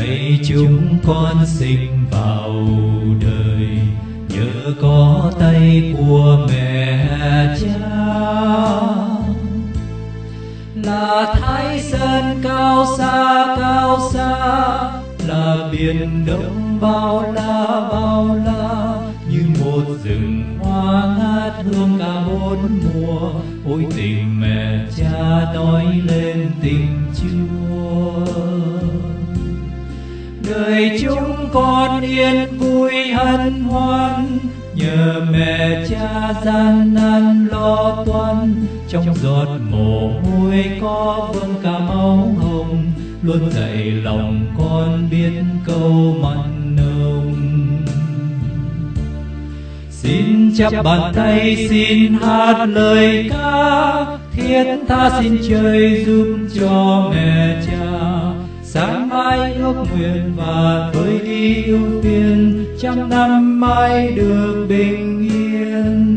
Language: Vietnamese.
Này chúng con sinh vào đời nhờ có tay của mẹ cha, là Thái Sơn cao xa, là biển đông bao la, như một rừng hoa ngát hương cả bốn mùa. Ôi tình mẹ cha nói lên tình Chúa. Đời chúng con yên vui hân hoan, nhờ mẹ cha gian nan lo toan. Trong giọt mồ hôi có vương cả máu hồng, luôn dạy lòng con biết câu mặn nồng. Xin chắp bàn tay, xin hát lời ca, thiết tha xin trời giúp cho mẹ cha. Sáng mai ước nguyện và tôi đi ưu tiên, trăm năm mai được bình yên.